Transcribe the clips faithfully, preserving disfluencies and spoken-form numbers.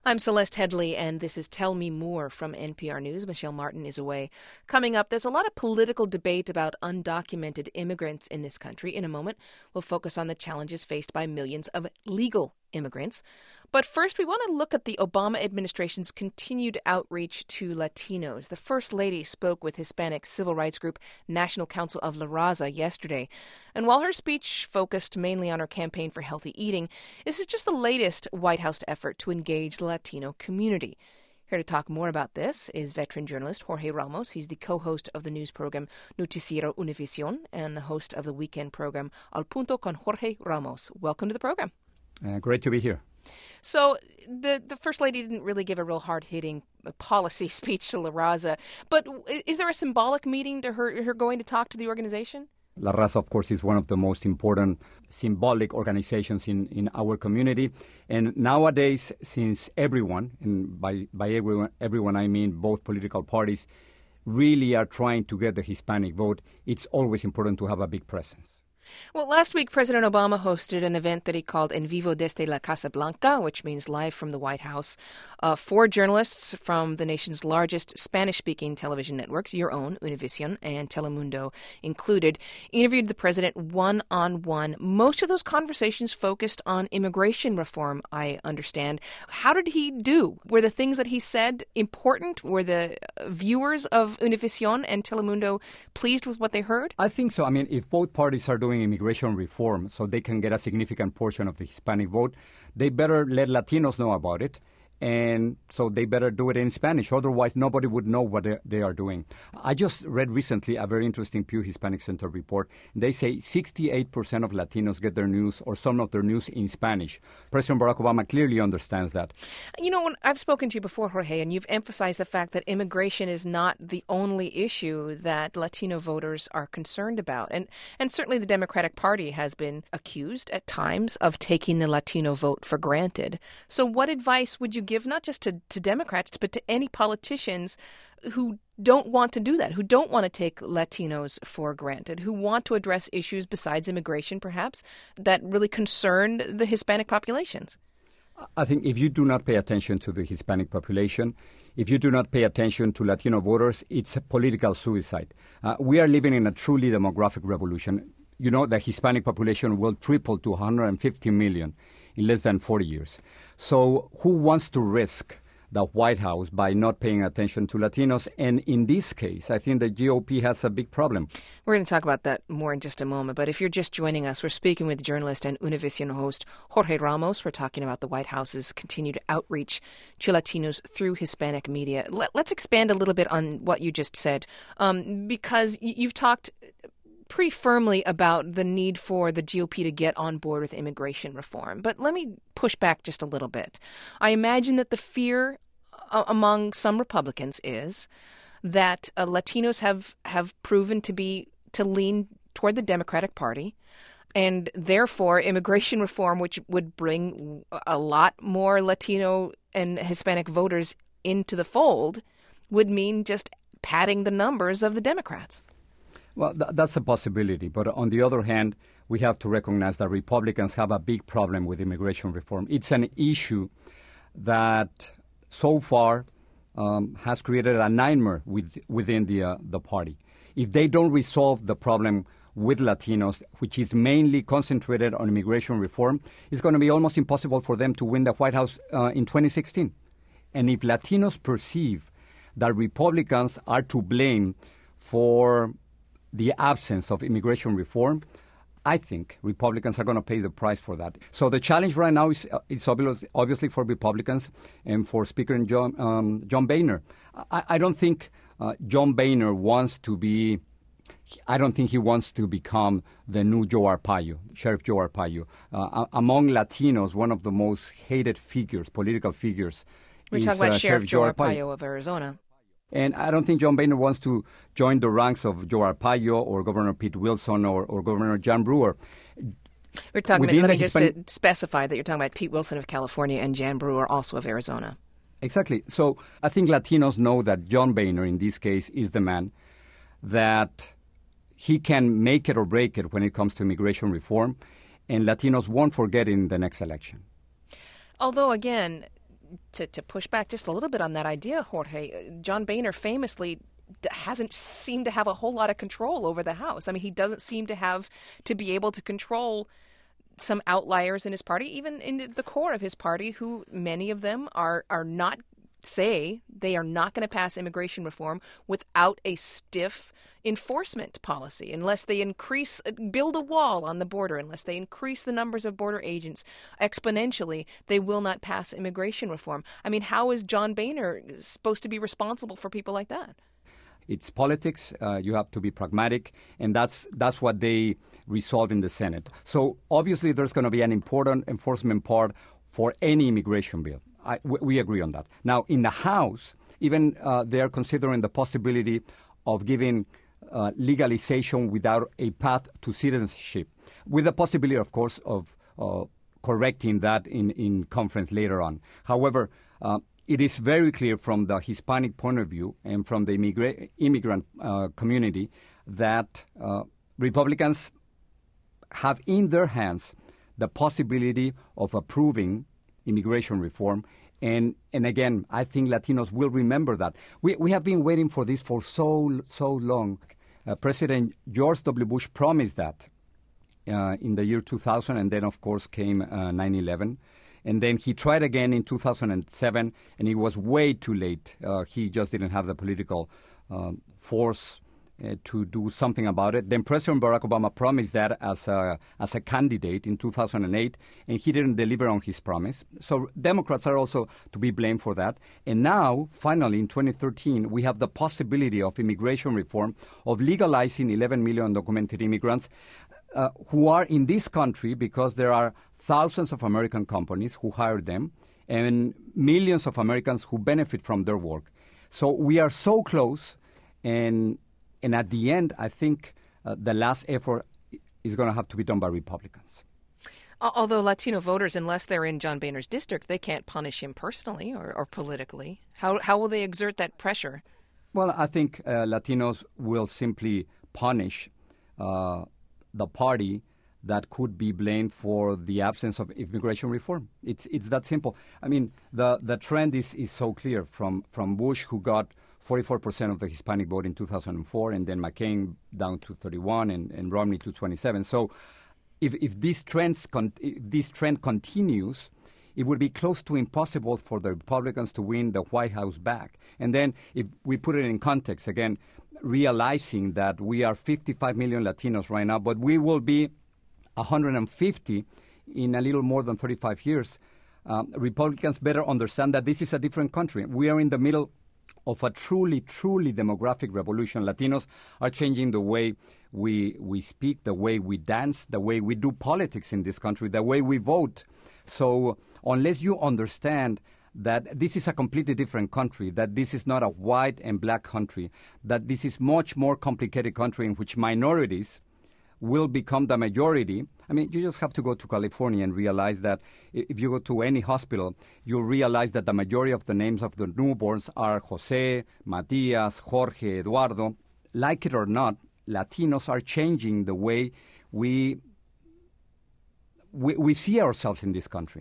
I'm Celeste Headley, and this is Tell Me More from N P R News. Michelle Martin is away. Coming up, there's a lot of political debate about undocumented immigrants in this country. In a moment, we'll focus on the challenges faced by millions of legal immigrants. But first, we want to look at the Obama administration's continued outreach to Latinos. The First Lady spoke with Hispanic civil rights group National Council of La Raza yesterday. And while her speech focused mainly on her campaign for healthy eating, this is just the latest White House effort to engage the Latino community. Here to talk more about this is veteran journalist Jorge Ramos. He's the co-host of the news program Noticiero Univision and the host of the weekend program Al Punto con Jorge Ramos. Welcome to the program. Uh, great to be here. So the the First Lady didn't really give a real hard-hitting policy speech to La Raza, but is there a symbolic meaning to her, her going to talk to the organization? La Raza, of course, is one of the most important symbolic organizations in, in our community. And nowadays, since everyone, and by, by everyone, everyone I mean both political parties, really are trying to get the Hispanic vote, it's always important to have a big presence. Well, last week, President Obama hosted an event that he called En Vivo desde la Casa Blanca, which means live from the White House. Uh, four journalists from the nation's largest Spanish-speaking television networks, your own, Univision and Telemundo included, interviewed the president one-on-one. Most of those conversations focused on immigration reform, I understand. How did he do? Were the things that he said important? Were the viewers of Univision and Telemundo pleased with what they heard? I think so. I mean, if both parties are doing immigration reform so they can get a significant portion of the Hispanic vote, they better let Latinos know about it. And so they better do it in Spanish. Otherwise, nobody would know what they, they are doing. I just read recently a very interesting Pew Hispanic Center report. They say sixty-eight percent of Latinos get their news or some of their news in Spanish. President Barack Obama clearly understands that. You know, when I've spoken to you before, Jorge, and you've emphasized the fact that immigration is not the only issue that Latino voters are concerned about. And, and certainly the Democratic Party has been accused at times of taking the Latino vote for granted. So what advice would you give not just to, to Democrats, but to any politicians who don't want to do that, who don't want to take Latinos for granted, who want to address issues besides immigration, perhaps, that really concern the Hispanic populations? I think if you do not pay attention to the Hispanic population, if you do not pay attention to Latino voters, it's a political suicide. Uh, we are living in a truly demographic revolution. You know, the Hispanic population will triple to one hundred fifty million in less than forty years. So who wants to risk the White House by not paying attention to Latinos? And in this case, I think the G O P has a big problem. We're going to talk about that more in just a moment. But if you're just joining us, we're speaking with journalist and Univision host Jorge Ramos. We're talking about the White House's continued outreach to Latinos through Hispanic media. Let, let's expand a little bit on what you just said, um, because you've talked pretty firmly about the need for the G O P to get on board with immigration reform. But let me push back just a little bit. I imagine that the fear uh, among some Republicans is that uh, Latinos have, have proven to be to lean toward the Democratic Party, and therefore immigration reform, which would bring a lot more Latino and Hispanic voters into the fold, would mean just padding the numbers of the Democrats. Well, th- that's a possibility. But on the other hand, we have to recognize that Republicans have a big problem with immigration reform. It's an issue that so far um, has created a nightmare with, within the, uh, the party. If they don't resolve the problem with Latinos, which is mainly concentrated on immigration reform, it's going to be almost impossible for them to win the White House uh, in twenty sixteen. And if Latinos perceive that Republicans are to blame for the absence of immigration reform, I think Republicans are going to pay the price for that. So the challenge right now is, uh, is obvious, obviously for Republicans and for Speaker John, um, John Boehner. I, I don't think uh, John Boehner wants to be, I don't think he wants to become the new Joe Arpaio, Sheriff Joe Arpaio. Uh, among Latinos, one of the most hated figures, political figures, We're is talking about uh, Sheriff, Sheriff Joe Arpaio. Arpaio of Arizona. And I don't think John Boehner wants to join the ranks of Joe Arpaio or Governor Pete Wilson or, or Governor Jan Brewer. We're talking about, let me just Hispanic... specify that you're talking about Pete Wilson of California and Jan Brewer also of Arizona. Exactly. So I think Latinos know that John Boehner in this case is the man, that he can make it or break it when it comes to immigration reform, and Latinos won't forget in the next election. Although, again, to, to push back just a little bit on that idea, Jorge, John Boehner famously hasn't seemed to have a whole lot of control over the House. I mean, he doesn't seem to have to be able to control some outliers in his party, even in the core of his party, who many of them are, are not, say they are not going to pass immigration reform without a stiff enforcement policy, unless they increase, build a wall on the border, unless they increase the numbers of border agents exponentially, they will not pass immigration reform. I mean, how is John Boehner supposed to be responsible for people like that? It's politics. Uh, you have to be pragmatic, and that's that's what they resolved in the Senate. So obviously, there's going to be an important enforcement part for any immigration bill. I, w- we agree on that. Now, in the House, even uh, they're considering the possibility of giving uh, legalization without a path to citizenship, with the possibility, of course, of uh, correcting that in, in conference later on. However, uh, it is very clear from the Hispanic point of view and from the immigra- immigrant uh, community that uh, Republicans have in their hands the possibility of approving immigration reform. And and again, I think Latinos will remember that. We we have been waiting for this for so, so long. Uh, President George W. Bush promised that uh, in the year two thousand, and then, of course, came uh, nine eleven. And then he tried again in two thousand seven, and it was way too late. Uh, he just didn't have the political uh, force uh, to do something about it. Then President Barack Obama promised that as a, as a candidate in two thousand eight, and he didn't deliver on his promise. So Democrats are also to be blamed for that. And now, finally, in twenty thirteen, we have the possibility of immigration reform, of legalizing eleven million undocumented immigrants, Uh, who are in this country because there are thousands of American companies who hire them and millions of Americans who benefit from their work. So we are so close, and and at the end, I think uh, the last effort is going to have to be done by Republicans. Although Latino voters, unless they're in John Boehner's district, they can't punish him personally or, or politically. How how will they exert that pressure? Well, I think uh, Latinos will simply punish uh, the party that could be blamed for the absence of immigration reform. It's it's that simple. I mean, the, the trend is, is so clear from, from Bush, who got forty-four percent of the Hispanic vote in two thousand four, and then McCain down to thirty-one, and, and Romney to twenty-seven. So if, if, this trends con- if this trend continues, it would be close to impossible for the Republicans to win the White House back. And then if we put it in context, again, realizing that we are fifty-five million Latinos right now, but we will be one hundred fifty in a little more than thirty-five years, um, Republicans better understand that this is a different country. We are in the middle of a truly, truly demographic revolution. Latinos are changing the way we we speak, the way we dance, the way we do politics in this country, the way we vote. So unless you understand that this is a completely different country, that this is not a white and black country, that this is much more complicated country in which minorities will become the majority. I mean, you just have to go to California and realize that if you go to any hospital, you'll realize that the majority of the names of the newborns are Jose, Matias, Jorge, Eduardo. Like it or not, Latinos are changing the way we we, we see ourselves in this country.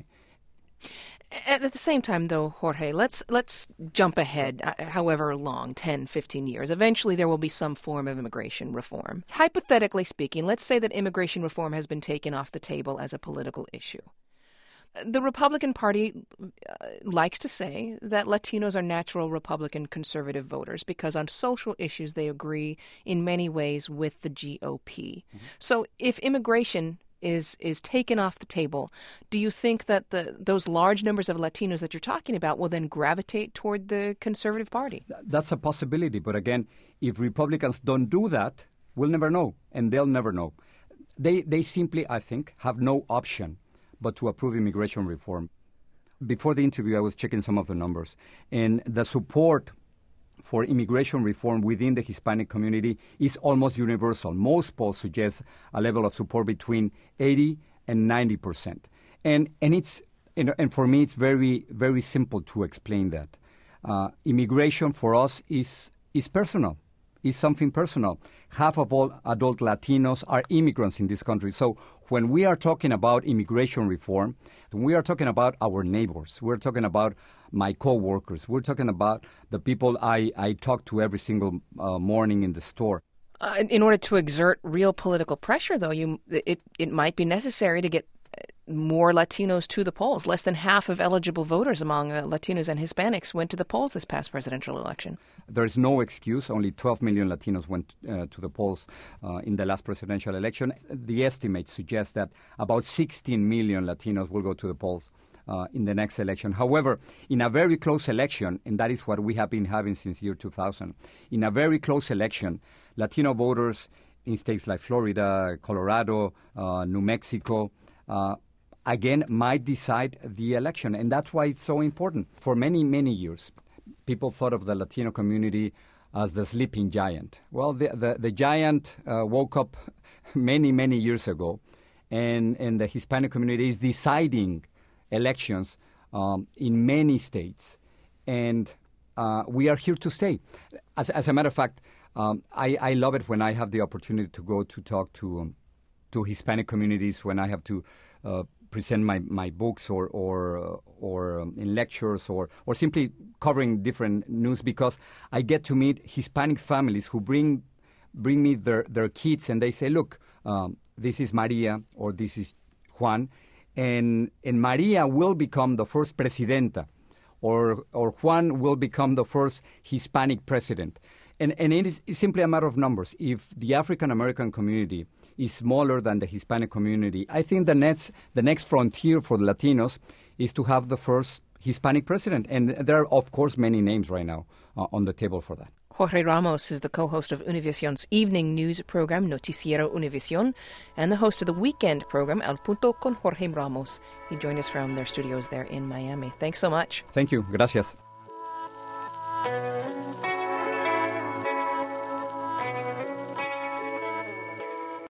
At the same time, though, Jorge, let's let's jump ahead, uh, however long, ten, fifteen years. Eventually, there will be some form of immigration reform. Hypothetically speaking, let's say that immigration reform has been taken off the table as a political issue. The Republican Party uh, likes to say that Latinos are natural Republican conservative voters because on social issues they agree in many ways with the G O P. Mm-hmm. So if immigration is is taken off the table, do you think that the those large numbers of Latinos that you're talking about will then gravitate toward the conservative party? That's a possibility. But again, if Republicans don't do that, we'll never know, and they'll never know. They they simply, I think, have no option but to approve immigration reform. Before the interview, I was checking some of the numbers, and the support for immigration reform within the Hispanic community is almost universal. Most polls suggest a level of support between eighty and ninety percent. And and it's and, and for me, it's very, very simple to explain that. Uh, immigration for us is is personal. Is something personal. Half of all adult Latinos are immigrants in this country. So when we are talking about immigration reform, when we are talking about our neighbors, we're talking about my co-workers. We're talking about the people I, I talk to every single uh, morning in the store. Uh, in order to exert real political pressure, though, you it, it might be necessary to get more Latinos to the polls. Less than half of eligible voters among uh, Latinos and Hispanics went to the polls this past presidential election. There's no excuse. Only twelve million Latinos went uh, to the polls uh, in the last presidential election. The estimates suggest that about sixteen million Latinos will go to the polls uh, in the next election. However, in a very close election, and that is what we have been having since year two thousand, in a very close election, Latino voters in states like Florida, Colorado, uh, New Mexico, uh, again, might decide the election. And that's why it's so important. For many, many years, people thought of the Latino community as the sleeping giant. Well, the, the, the giant uh, woke up many, many years ago, and, and the Hispanic community is deciding elections um, in many states. And uh, we are here to stay. As, as a matter of fact, um, I, I love it when I have the opportunity to go to talk to, um, to Hispanic communities, when I have to uh, present my, my books or or uh, or um, in lectures or or simply covering different news, because I get to meet Hispanic families who bring bring me their, their kids, and they say, look, um, this is Maria or this is Juan, and and Maria will become the first presidenta, or or Juan will become the first Hispanic president. And and it is it's simply a matter of numbers. If the African American community is smaller than the Hispanic community, I think the next the next frontier for the Latinos is to have the first Hispanic president. And there are, of course, many names right now uh, on the table for that. Jorge Ramos is the co-host of Univision's evening news program, Noticiero Univision, and the host of the weekend program, Al Punto con Jorge Ramos. He joined us from their studios there in Miami. Thanks so much. Thank you. Gracias.